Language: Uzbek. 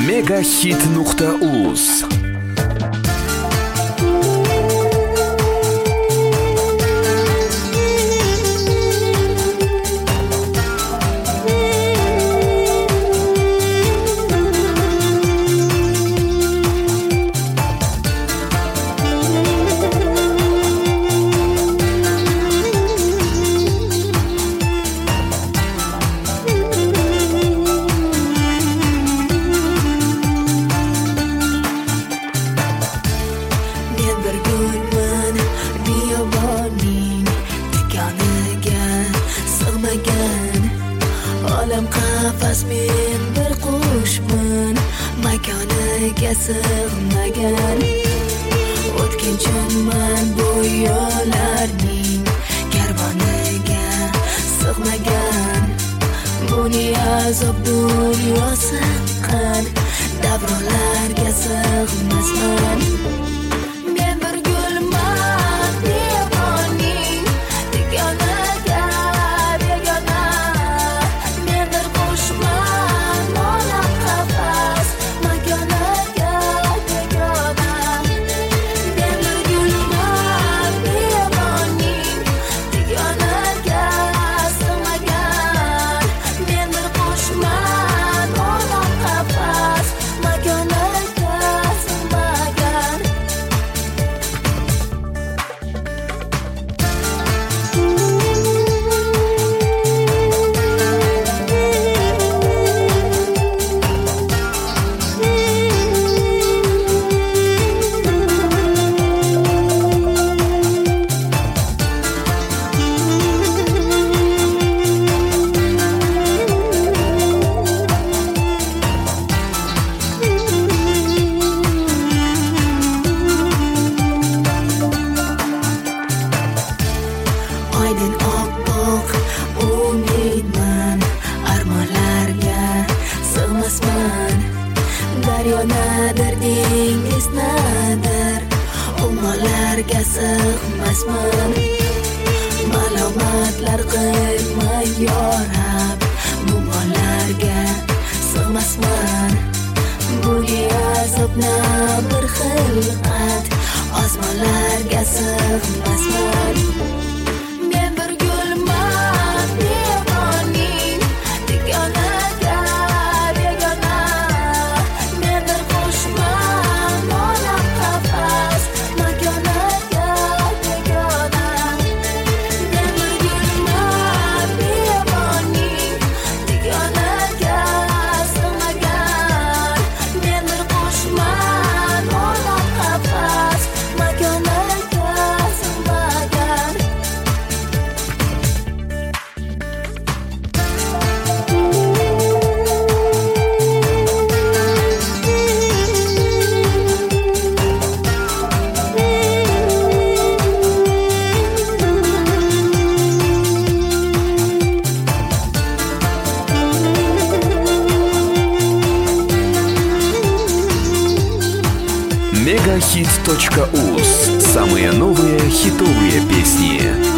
Megahit.uz. Olam qafas men bir qushman, makoniga sig'magan. O'tkinchiman bu yo'llarning karvoniga sig'magan. Buni azob dunyosi qan, davronlarga sig'masman. Men bir gulman, devoning tigonaga begona. Men bir qushman, olam qafas makoniga begona. Men bir gulman, devoning tigonaga sig'magan. Men bir qushman, olam qafas makoniga sig'magan. Oydin oppoq umidman, armonlarga sig'masman. Daryo nadir, dengiz nadir, ummonlarga sig'masman. Malomatlar qilma yorab, muammolarga sig'masman. Bunga azobna bir xilqat, osmonlarga sig'masman. Men bir gulman, devoning tigonaga begona. Men bir qushman, olam qafas makoniga begona. Men bir gulman, devoning tigonaga sig'magan. Men bir qushman, olam qafas makoniga sig'magan. Megahit.uz. Самые новые хитовые песни.